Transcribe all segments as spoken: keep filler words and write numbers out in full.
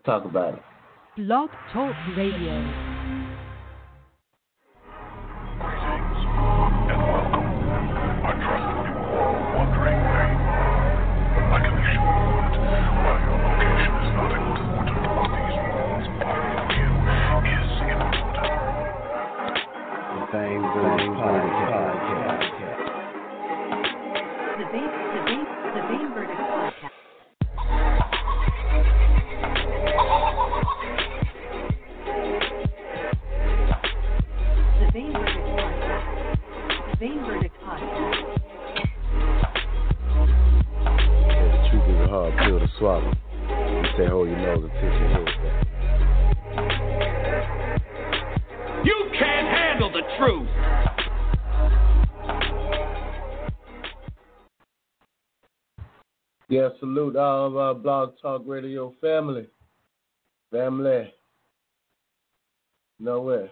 Talk about it. Blog Talk Radio. Yeah, salute all of our Blog Talk Radio family. Family. Nowhere.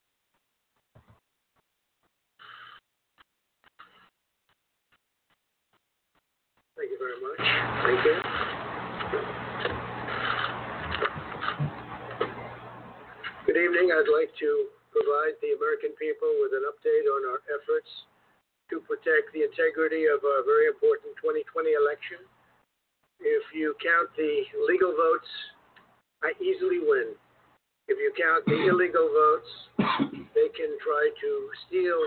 Thank you very much. Thank you. Good evening. I'd like to provide the American people with an update on our efforts to protect the integrity of our very important twenty twenty election. If you count the legal votes, I easily win. If you count the illegal votes, they can try to steal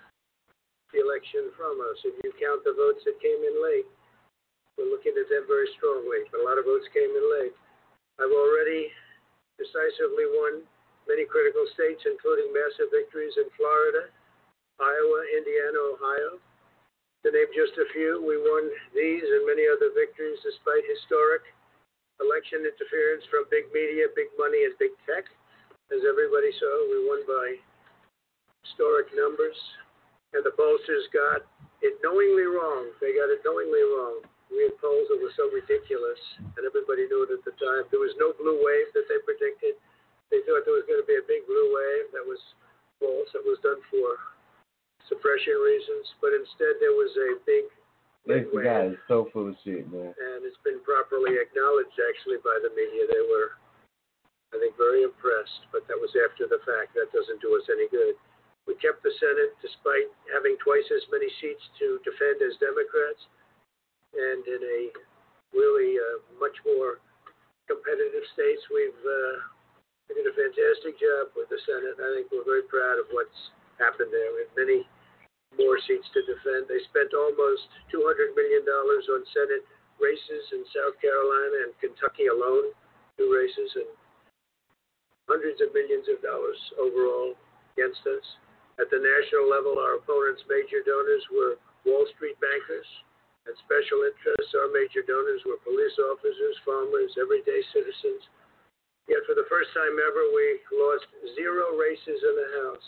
the election from us. If you count the votes that came in late, we're looking at them very strongly. But a lot of votes came in late. I've already decisively won many critical states, including massive victories in Florida, Iowa, Indiana, Ohio. To name just a few, we won these and many other victories despite historic election interference from big media, big money, and big tech. As everybody saw, we won by historic numbers. And the pollsters got it knowingly wrong. They got it knowingly wrong. We had polls that were so ridiculous, and everybody knew it at the time. There was no blue wave that they predicted. They thought there was going to be a big blue wave. That was false. It was done for suppression reasons, but instead there was a big This guy is so full of shit, man. And it's been properly acknowledged, actually, by the media. They were, I think, very impressed, but that was after the fact. That doesn't do us any good. We kept the Senate despite having twice as many seats to defend as Democrats, and in a really uh, much more competitive states, we've uh, did a fantastic job with the Senate. I think we're very proud of what's happened there. We have many more seats to defend. They spent almost two hundred million dollars on Senate races in South Carolina and Kentucky alone, two races, and hundreds of millions of dollars overall against us. At the national level, our opponents' major donors were Wall Street bankers and special interests. Our major donors were police officers, farmers, everyday citizens. Yet for the first time ever, we lost zero races in the House.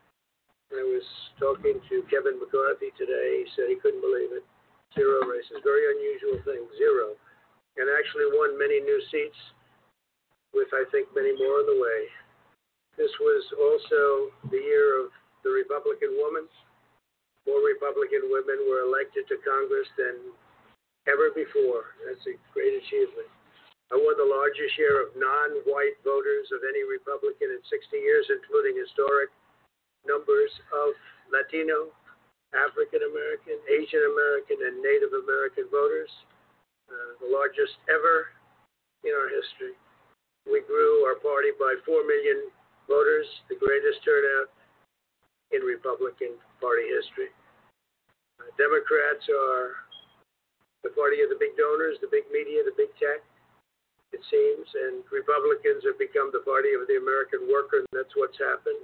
I was talking to Kevin McCarthy today. He said he couldn't believe it. Zero races. Very unusual thing. Zero. And actually won many new seats with, I think, many more on the way. This was also the year of the Republican woman. More Republican women were elected to Congress than ever before. That's a great achievement. I won the largest share of non-white voters of any Republican in sixty years, including historic numbers of Latino, African American, Asian American, and Native American voters, uh, the largest ever in our history. We grew our party by four million voters, the greatest turnout in Republican Party history. Uh, Democrats are the party of the big donors, the big media, the big tech, it seems, and Republicans have become the party of the American worker, and that's what's happened.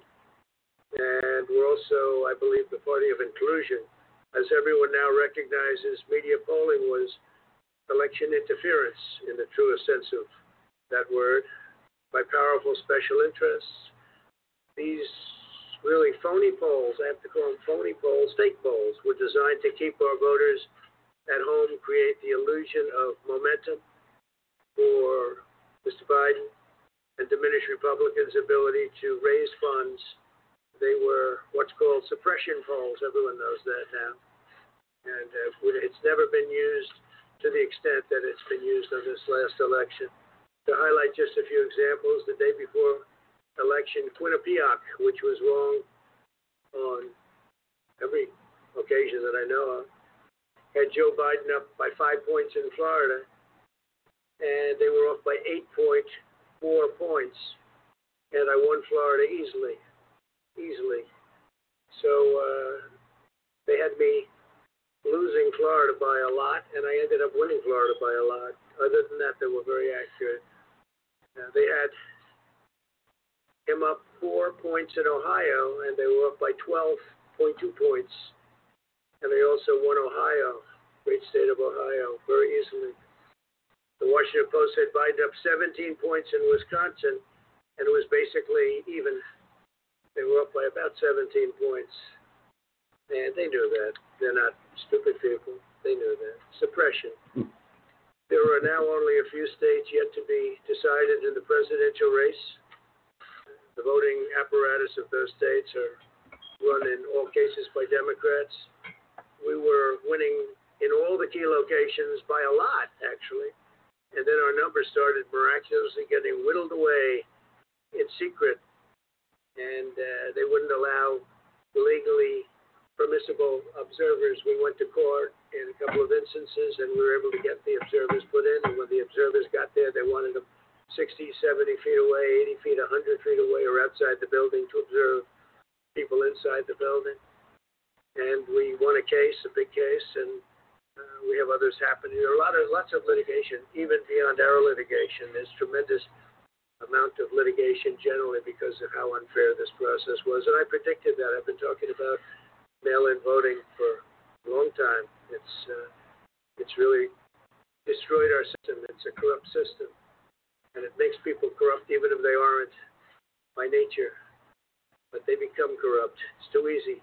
And we're also, I believe, the party of inclusion. As everyone now recognizes, media polling was election interference in the truest sense of that word by powerful special interests. These really phony polls, I have to call them phony polls, fake polls, were designed to keep our voters at home, create the illusion of momentum for Mister Biden, and diminish Republicans' ability to raise funds. They were what's called suppression polls. Everyone knows that now. And uh, it's never been used to the extent that it's been used on this last election. To highlight just a few examples, the day before election, Quinnipiac, which was wrong on every occasion that I know of, had Joe Biden up by five points in Florida, and they were off by eight point four points, and I won Florida easily, easily. So uh, they had me losing Florida by a lot, and I ended up winning Florida by a lot. Other than that, they were very accurate. Uh, they had him up four points in Ohio, and they were up by twelve point two points. And they also won Ohio, great state of Ohio, very easily. The Washington Post had Biden up seventeen points in Wisconsin, and it was basically even. They were up by about seventeen points. And they knew that. They're not stupid people. They knew that. Suppression. There are now only a few states yet to be decided in the presidential race. The voting apparatus of those states are run in all cases by Democrats. We were winning in all the key locations by a lot, actually. And then our numbers started miraculously getting whittled away in secret. And uh, they wouldn't allow legally permissible observers. We went to court in a couple of instances, and we were able to get the observers put in. And when the observers got there, they wanted them sixty, seventy feet away, eighty feet, one hundred feet away, or outside the building to observe people inside the building. And we won a case, a big case, and uh, we have others happening. There are a lot of lots of litigation, even beyond our litigation. There's tremendous amount of litigation generally because of how unfair this process was. And I predicted that. I've been talking about mail-in voting for a long time. It's uh, it's really destroyed our system. It's a corrupt system, and it makes people corrupt even if they aren't by nature. But they become corrupt. It's too easy.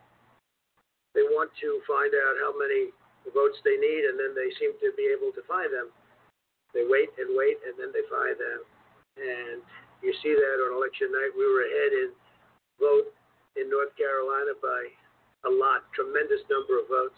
They want to find out how many votes they need, and then they seem to be able to find them. They wait and wait, and then they find them. And you see that on election night. We were ahead in vote in North Carolina by a lot, tremendous number of votes,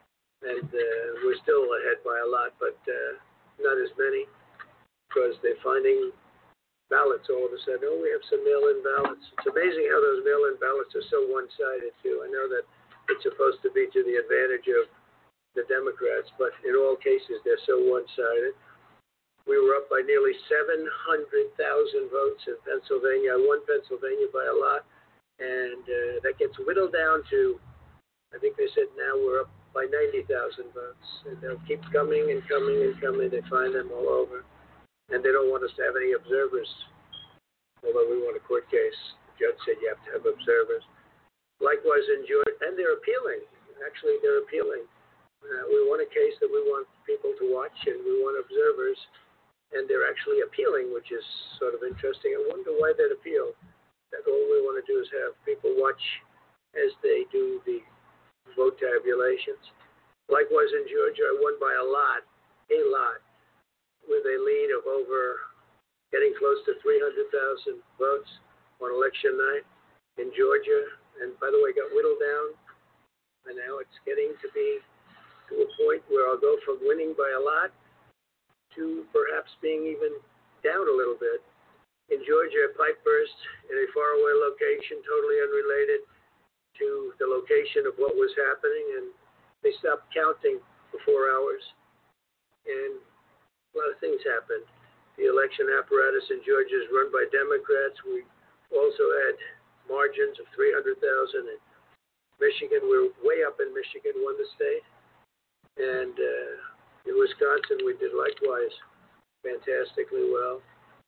and uh, we're still ahead by a lot, but uh, not as many, because they're finding ballots all of a sudden. Oh, we have some mail-in ballots. It's amazing how those mail-in ballots are so one-sided, too. I know that it's supposed to be to the advantage of the Democrats, but in all cases, they're so one-sided. We were up by nearly seven hundred thousand votes in Pennsylvania. I won Pennsylvania by a lot, and uh, that gets whittled down to, I think they said now we're up by ninety thousand votes. And they'll keep coming and coming and coming. They find them all over. And they don't want us to have any observers, although we want a court case. The judge said you have to have observers. Likewise in Georgia, and they're appealing. Actually, they're appealing. Uh, we want a case that we want people to watch, and we want observers. And they're actually appealing, which is sort of interesting. I wonder why they'd appeal. That all we want to do is have people watch as they do the vote tabulations. Likewise in Georgia, I won by a lot, a lot, with a lead of over getting close to three hundred thousand votes on election night in Georgia. And by the way, got whittled down, and now it's getting to be to a point where I'll go from winning by a lot to perhaps being even down a little bit. In Georgia, a pipe burst in a faraway location, totally unrelated to the location of what was happening, and they stopped counting for four hours. And a lot of things happened. The election apparatus in Georgia is run by Democrats. We also had margins of three hundred thousand in Michigan. We're way up in Michigan, won the state. And uh, in Wisconsin, we did likewise fantastically well.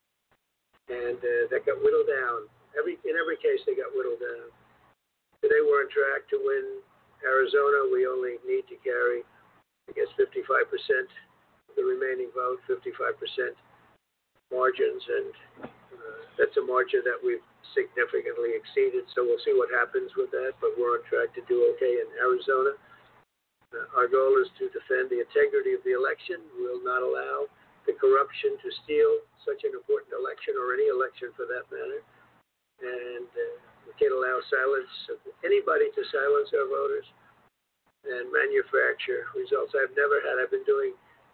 And uh, that got whittled down. Every In every case, they got whittled down. Today, we're on track to win Arizona. We only need to carry, I guess, fifty-five percent of the remaining vote, fifty-five percent margins. And uh, that's a margin that we've significantly exceeded. So we'll see what happens with that. But we're on track to do okay in Arizona. Uh, our goal is to defend the integrity of the election. We will not allow the corruption to steal such an important election, or any election for that matter. And uh, we can't allow silence of anybody to silence our voters and manufacture results. I've never had. I've been doing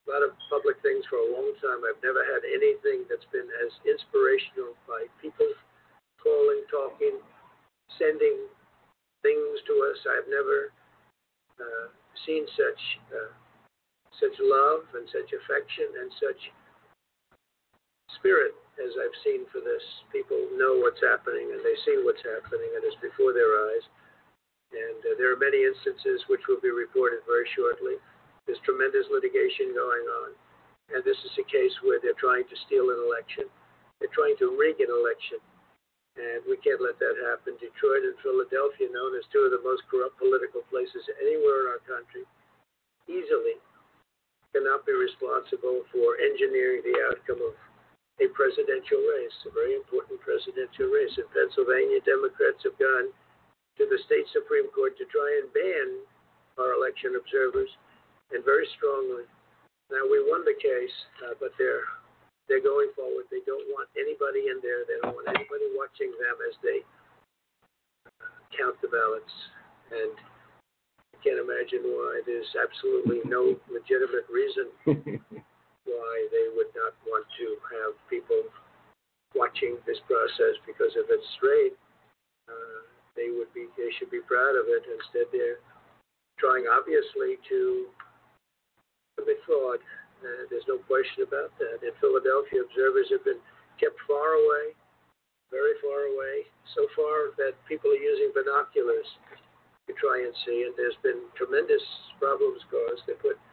a lot of public things for a long time. I've never had anything that's been as inspirational by people calling, talking, sending things to us. I've never uh, seen such uh, such love and such affection and such spirit as I've seen for this. People know what's happening and they see what's happening and it's before their eyes. And uh, there are many instances which will be reported very shortly. There's tremendous litigation going on. And this is a case where they're trying to steal an election. They're trying to rig an election. And we can't let that happen. Detroit and Philadelphia, known as two of the most corrupt political places anywhere in our country, easily cannot be responsible for engineering the outcome of a presidential race, a very important presidential race. In Pennsylvania, Democrats have gone to the state Supreme Court to try and ban our election observers, and very strongly. Now, we won the case, uh, but they're they're going forward. They don't want anybody in there. They don't want anybody watching them as they count the ballots. And I can't imagine why. There's absolutely no legitimate reason why they would not want to have people watching this process, because if it's straight, uh, they would be they should be proud of it. Instead, they're trying obviously to commit fraud. Uh, there's no question about that. In Philadelphia, observers have been kept far away, very far away, so far that people are using binoculars to try and see, and there's been tremendous problems caused. They put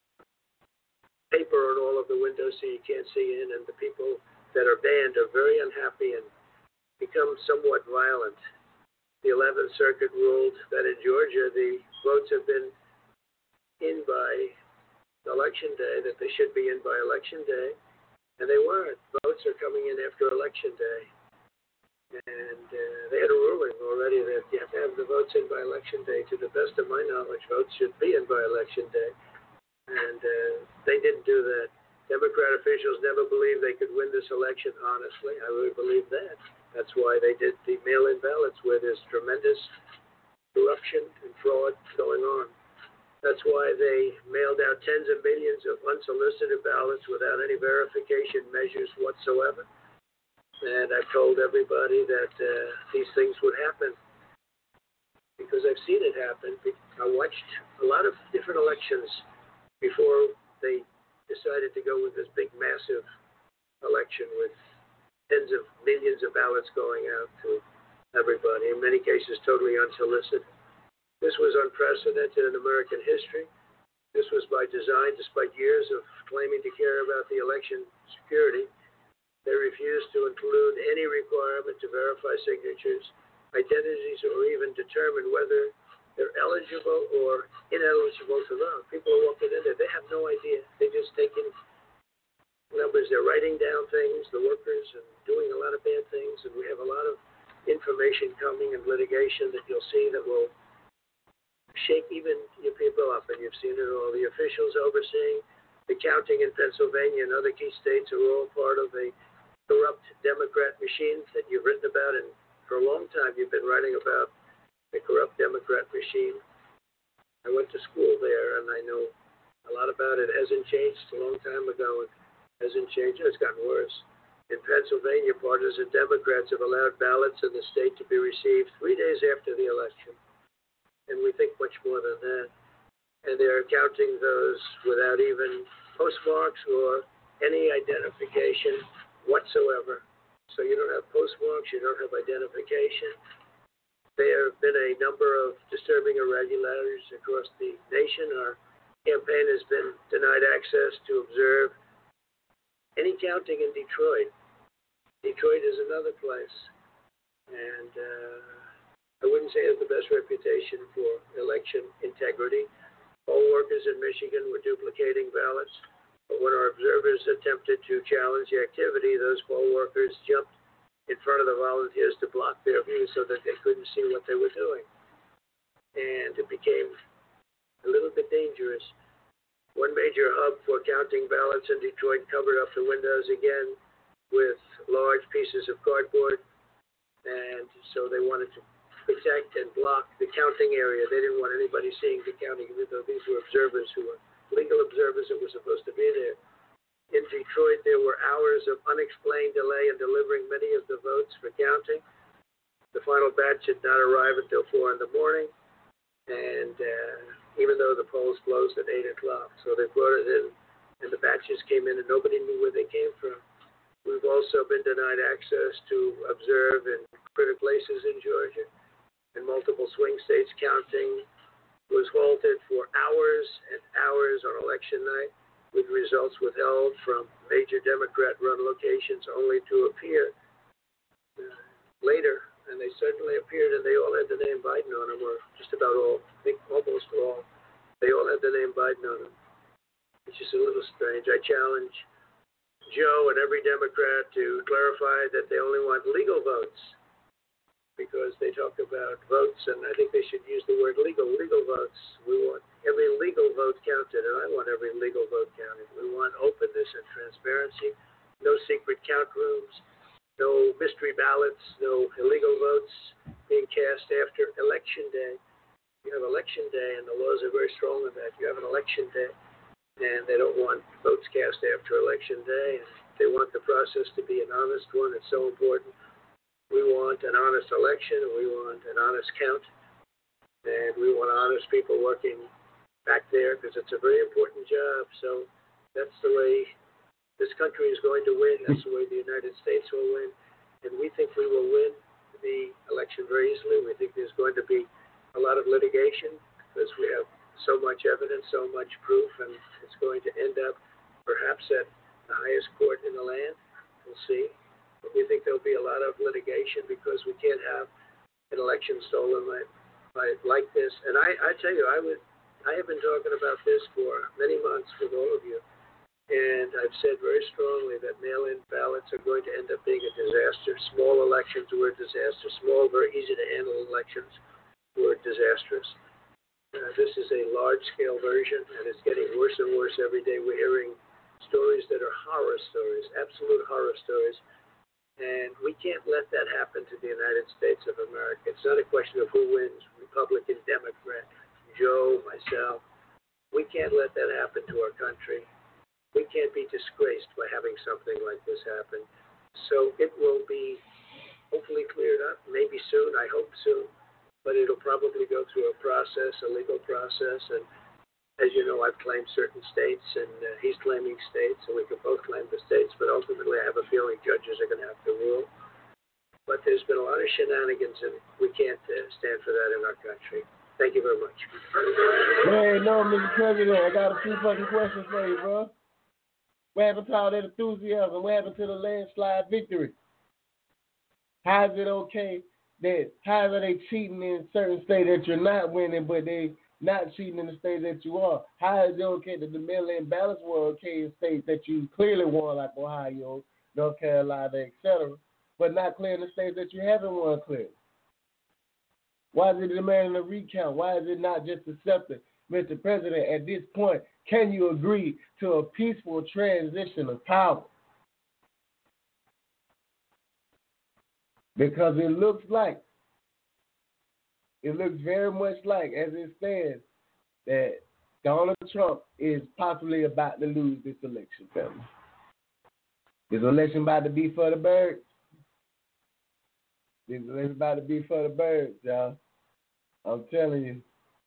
paper on all of the windows so you can't see in, and the people that are banned are very unhappy and become somewhat violent. The eleventh Circuit ruled that in Georgia the votes have been in by Election Day, that they should be in by Election Day, and they weren't. Votes are coming in after Election Day. And uh, they had a ruling already that you have to have the votes in by Election Day. To the best of my knowledge, votes should be in by Election Day. And uh, they didn't do that. Democrat officials never believed they could win this election, honestly. I really believe that. That's why they did the mail-in ballots, where there's tremendous corruption and fraud going on. That's why they mailed out tens of millions of unsolicited ballots without any verification measures whatsoever. And I've told everybody that uh, these things would happen because I've seen it happen. I watched a lot of different elections before they decided to go with this big, massive election with tens of millions of ballots going out to everybody, in many cases totally unsolicited. This was unprecedented in American history. This was by design. Despite years of claiming to care about the election security, they refused to include any requirement to verify signatures, identities, or even determine whether they're eligible or ineligible to vote. People are walking in there. They have no idea. They're just taking numbers. They're writing down things, the workers, and doing a lot of bad things. And we have a lot of information coming and litigation that you'll see that will shake even your people up, and you've seen it all. The officials overseeing the counting in Pennsylvania and other key states are all part of a corrupt Democrat machine that you've written about, and for a long time you've been writing about the corrupt Democrat machine. I went to school there, and I know a lot about it. It hasn't changed. A long time ago, it hasn't changed. It's gotten worse. In Pennsylvania, partisan Democrats have allowed ballots in the state to be received three days after the election. And we think much more than that. And they're counting those without even postmarks or any identification whatsoever. So you don't have postmarks, you don't have identification. There have been a number of disturbing irregularities across the nation. Our campaign has been denied access to observe any counting in Detroit. Detroit is another place. And uh, I wouldn't say it has the best reputation for election integrity. Poll workers in Michigan were duplicating ballots, but when our observers attempted to challenge the activity, those poll workers jumped in front of the volunteers to block their view so that they couldn't see what they were doing. And it became a little bit dangerous. One major hub for counting ballots in Detroit covered up the windows again with large pieces of cardboard, and so they wanted to protect and block the counting area. They didn't want anybody seeing the counting, even though these were observers who were legal observers that were supposed to be there. In Detroit, there were hours of unexplained delay in delivering many of the votes for counting. The final batch did not arrive until four in the morning, and uh, even though the polls closed at eight o'clock. So they brought it in, and the batches came in, and nobody knew where they came from. We've also been denied access to observe in critical places in Georgia. In multiple swing states, counting was halted for hours and hours on election night, with results withheld from major Democrat-run locations only to appear uh, later. And they certainly appeared, and they all had the name Biden on them, or just about all, I think almost all. They all had the name Biden on them, which is a little strange. I challenge Joe and every Democrat to clarify that they only want legal votes, because they talk about votes, and I think they should use the word legal, legal votes. We want every legal vote counted, and I want every legal vote counted. We want openness and transparency, no secret count rooms, no mystery ballots, no illegal votes being cast after Election Day. You have Election Day, and the laws are very strong on that. You have an Election Day, and they don't want votes cast after Election Day. And they want the process to be an honest one. It's so important. We want an honest election, and we want an honest count, and we want honest people working back there, because it's a very important job. So that's the way this country is going to win. That's the way the United States will win. And we think we will win the election very easily. We think there's going to be a lot of litigation, because we have so much evidence, so much proof, and it's going to end up perhaps at the highest court in the land. We'll see. But we think there'll be a lot of litigation, because we can't have an election stolen like, like, like this. And I, I tell you, I would, I have been talking about this for many months with all of you. And I've said very strongly that mail-in ballots are going to end up being a disaster. Small elections were a disaster. Small, very easy to handle elections were disastrous. Uh, this is a large-scale version, and it's getting worse and worse every day. We're hearing stories that are horror stories, absolute horror stories. And we can't let that happen to the United States of America. It's not a question of who wins, Republican, Democrat, Joe, myself. We can't let that happen to our country. We can't be disgraced by having something like this happen. So it will be hopefully cleared up, maybe soon, I hope soon, but it'll probably go through a process, a legal process. And as you know, I've claimed certain states, and uh, he's claiming states, and we can both claim the states, but ultimately I have a feeling judges are going to have to rule. But there's been a lot of shenanigans, and we can't uh, stand for that in our country. Thank you very much. Hey, no, Mister President, I got a few fucking questions for you, bro. What happened to all that enthusiasm? What happened to the landslide victory? How is it okay that, how are they cheating in certain states that you're not winning, but they not cheating in the states that you are? How is it okay that the mail-in ballots were okay in states that you clearly won, like Ohio, North Carolina, et cetera, but not clear in the states that you haven't won clear? Why is it demanding a recount? Why is it not just accepted? Mister President, at this point, can you agree to a peaceful transition of power? Because it looks like, it looks very much like, as it stands, that Donald Trump is possibly about to lose this election, family. This election about to be for the birds. This election about to be for the birds, y'all. I'm telling you.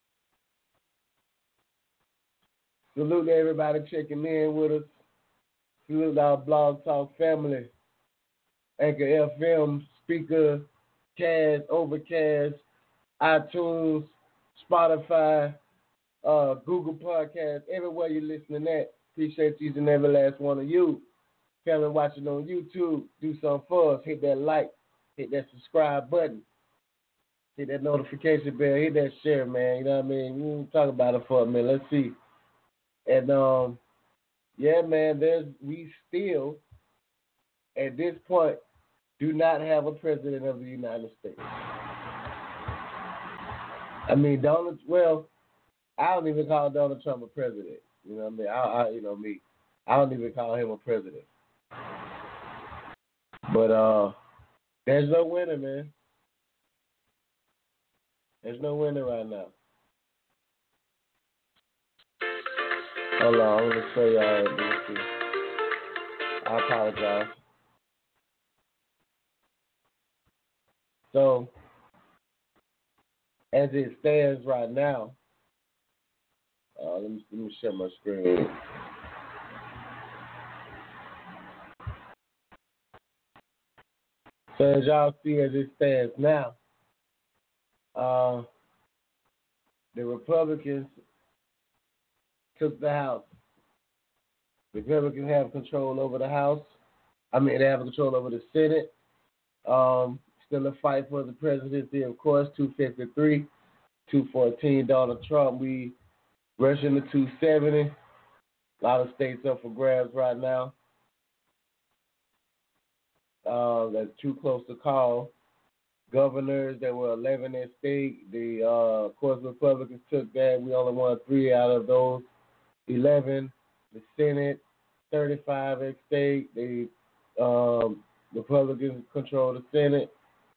Salute to everybody checking in with us. Salute to our Blog Talk family. Anchor F M, Speaker, Cast, Overcast, iTunes, Spotify, uh, Google Podcasts, everywhere you're listening at. Appreciate each and every last one of you. Family watching on YouTube, do something for us. Hit that like, hit that subscribe button, hit that notification bell, hit that share, man. You know what I mean? We can talk about it for a minute. Let's see. And um, yeah, man, there's we still at this point do not have a president of the United States. I mean, Donald. Well, I don't even call Donald Trump a president. You know what I mean? I, I you know me, I don't even call him a president. But uh, there's no winner, man. There's no winner right now. Hold on, I'm gonna show y'all. Let me see. I apologize. So, as it stands right now, uh, let me let me share my screen. So as y'all see, as it stands now, uh, the Republicans took the House. The Republicans have control over the House. I mean, they have control over the Senate. Um, still a fight for the presidency, of course. two fifty-three, two fourteen. Donald Trump. We rushing to two seventy. A lot of states up for grabs right now. Uh, that's too close to call. Governors, there were eleven at stake. The uh, of course Republicans took that. We only won three out of those eleven. The Senate, thirty-five at stake. The um, Republicans control the Senate.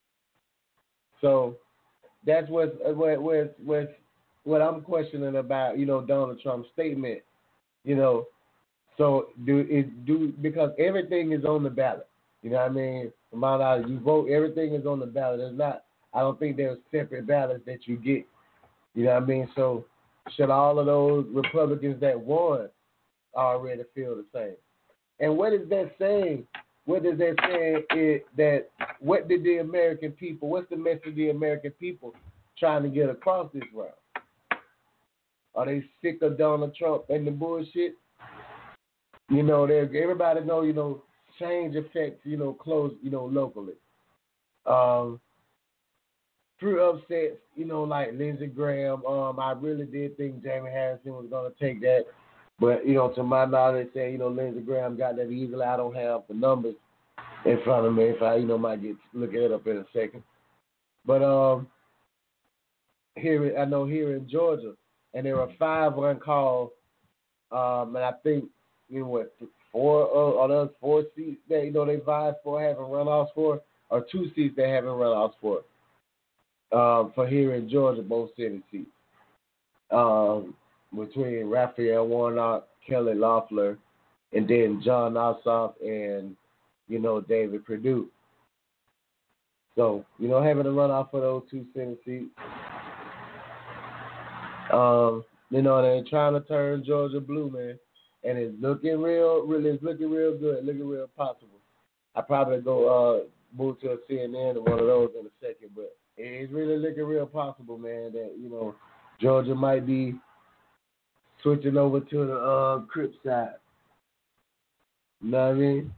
So that's what's what what's, what's, what I'm questioning about. You know, Donald Trump's statement. You know, so do it do because everything is on the ballot. You know what I mean? From my knowledge, you vote, everything is on the ballot. There's not, I don't think there's separate ballots that you get. You know what I mean? So should all of those Republicans that won already feel the same? And what is that saying? What is that saying? It, that what did the American people, what's the message the American people trying to get across this round? Are they sick of Donald Trump and the bullshit? You know, everybody know, you know, change affects, you know, close, you know, locally. Um, through upsets, you know, like Lindsey Graham, um, I really did think Jamie Harrison was going to take that. But, you know, to my knowledge, they say, you know, Lindsey Graham got that easily. I don't have the numbers in front of me. If I, you know, might get look it up in a second. But um, here, I know here in Georgia, and there were five uncalled, um, and I think, you know, what, four uh, or those four seats that, you know, they vied for having runoffs for, or two seats they haven't runoffs for, um, for here in Georgia, both Senate seats, um, between Raphael Warnock, Kelly Loeffler, and then John Ossoff and, you know, David Perdue. So, you know, having a runoff for those two Senate seats. Um, you know, they're trying to turn Georgia blue, man. And it's looking real, really, it's looking real good, looking real possible. I probably go uh, move to a C N N or one of those in a second, but it's really looking real possible, man, that, you know, Georgia might be switching over to the uh, Crip side. You know what I mean?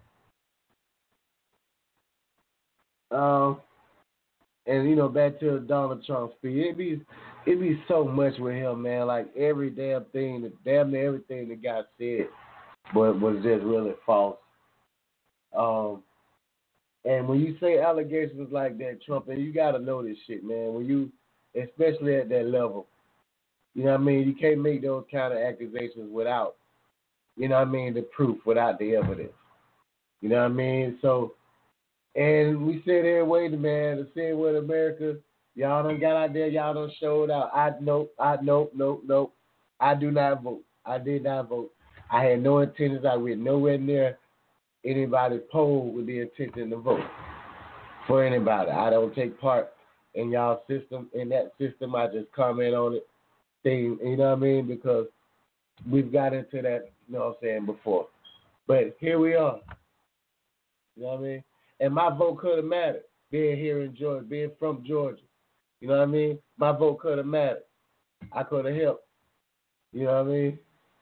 Um, and, you know, back to Donald Trump's speech, it be, it be so much with him, man. Like, every damn thing, damn near everything that got said was, was just really false. Um, and when you say allegations like that, Trump, and you got to know this shit, man. When you, especially at that level, you know what I mean? You can't make those kind of accusations without, you know what I mean, the proof, without the evidence. You know what I mean? So, and we sit there waiting, man, to see what America, y'all done got out there, y'all done showed out. I, nope, I, nope, nope, nope. I do not vote. I did not vote. I had no intentions. I went nowhere near anybody's poll with the intention to vote for anybody. I don't take part in y'all system, in that system. I just comment on it, thing, you know what I mean? Because we've got into that, you know what I'm saying, before. But here we are. You know what I mean? And my vote could have mattered, being here in Georgia, being from Georgia. You know what I mean? My vote could have mattered. I could have helped. You know what I mean?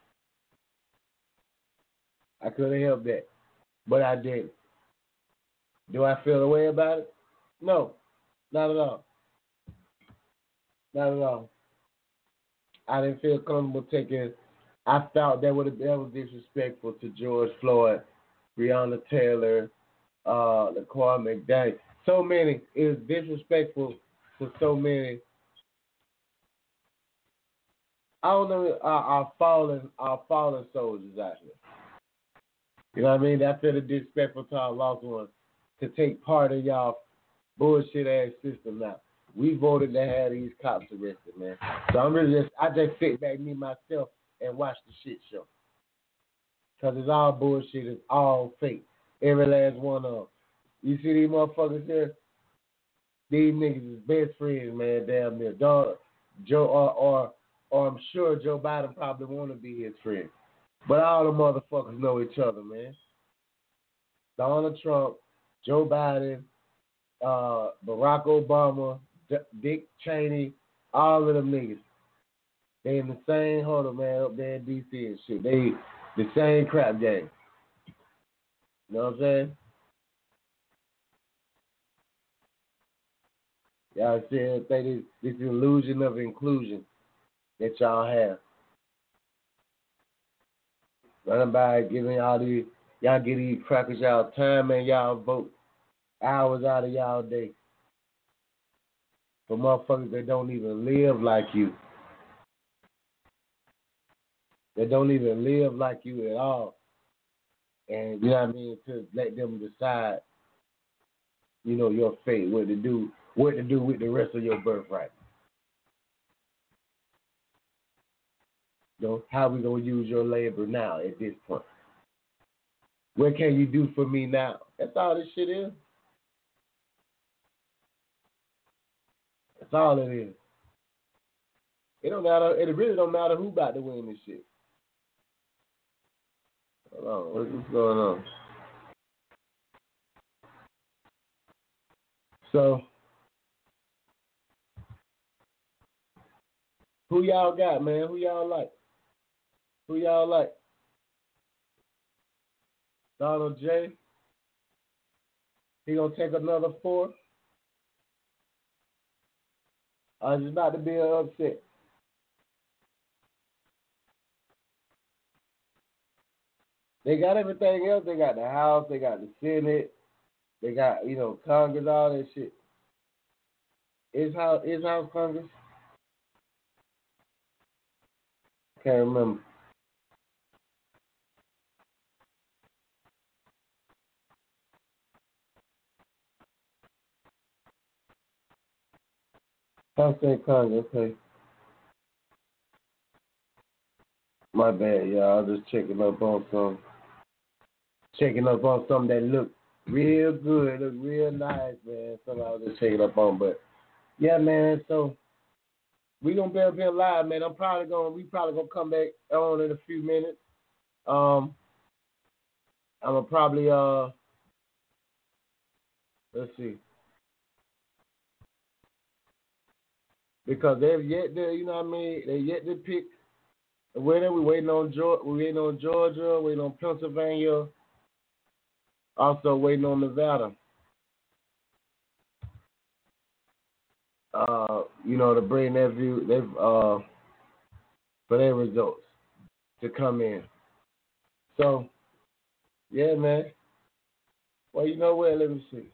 I could have helped that. But I didn't. Do I feel a way about it? No. Not at all. Not at all. I didn't feel comfortable taking, I felt that would have that was disrespectful to George Floyd, Breonna Taylor, uh, Laquan McDaniel. So many. It was disrespectful to so many. I don't know our, our fallen our fallen soldiers out here. You know what I mean? I feel it disrespectful to our lost ones to take part in y'all bullshit ass system now. We voted to have these cops arrested, man. So I'm really just I just sit back me myself and watch the shit show. Because it's all bullshit. It's all fake. Every last one of them. You see these motherfuckers here? These niggas is best friends, man, damn near. Dog, Joe, or, or, or I'm sure Joe Biden probably want to be his friend. But all the motherfuckers know each other, man. Donald Trump, Joe Biden, uh, Barack Obama, D- Dick Cheney, all of them niggas. They in the same huddle, man, up there in D C and shit. They the same crap game. You know what I'm saying? Y'all saying think this, this illusion of inclusion that y'all have. Running by giving y'all these, y'all get these crackers y'all time and y'all vote hours out of y'all day for motherfuckers that don't even live like you. That don't even live like you at all. And you know what I mean? To let them decide, you know, your fate, what to do, what to do with the rest of your birthright. You know, how we gonna use your labor now at this point? What can you do for me now? That's all this shit is. That's all it is. It don't matter. It really don't matter who about to win this shit. Hold on, what's, what's going on? So, who y'all got, man? Who y'all like? Who y'all like? Donald J. He gonna take another four? Or is it about to be an upset? They got everything else. They got the House. They got the Senate. They got, you know, Congress, all that shit. Is House, is House Congress? Can't remember. House and Congress, okay. My bad, y'all. I was just checking up on some, checking up on something that looked real good, looked real nice, man. Something I was just checking up on, but yeah, man. So we gonna be up here live, man. I'm probably gonna, we probably gonna come back on in a few minutes. Um, I'm gonna probably uh, let's see, because they're yet to, you know what I mean? They yet to pick. We're waiting on Georgia, we're waiting on Georgia, waiting on Pennsylvania, also waiting on Nevada. Uh, you know, to bring their view, they uh, for their results to come in. So, yeah, man. Well, you know what? Let me see.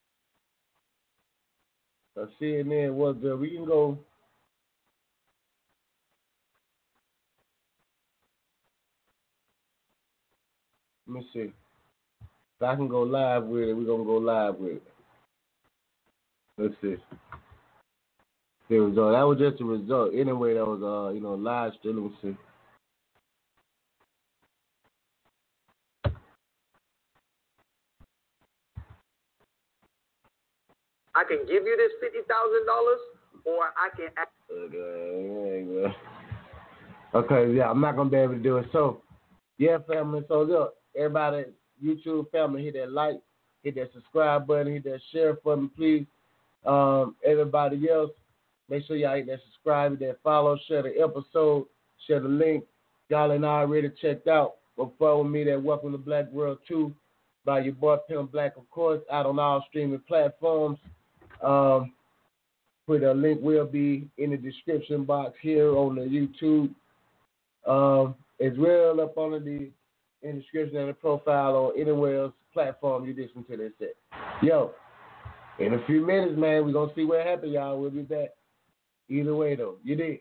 So C N N was there. We can go. Let me see. If I can go live with it, we're going to go live with it. Let's see. The result. That was just a result. Anyway, that was, uh, you know, live stream. Let me see. I can give you this fifty thousand dollars, or I can. Okay, okay, yeah, I'm not going to be able to do it. So, yeah, family. So, look, everybody, YouTube family, hit that like, hit that subscribe button, hit that share for me, please. Um, everybody else, make sure y'all hit that subscribe, hit that follow, share the episode, share the link. Y'all ain't already checked out. Go follow me that Welcome to Black World two by your boy Pimp Black, of course, out on all streaming platforms. Um, put a link will be in the description box here on the YouTube. Um, as well up under the in the description and the profile or anywhere else platform you listen to this at. Yo, in a few minutes, man, we're gonna see what happens, y'all. We'll be back. Either way though, you did.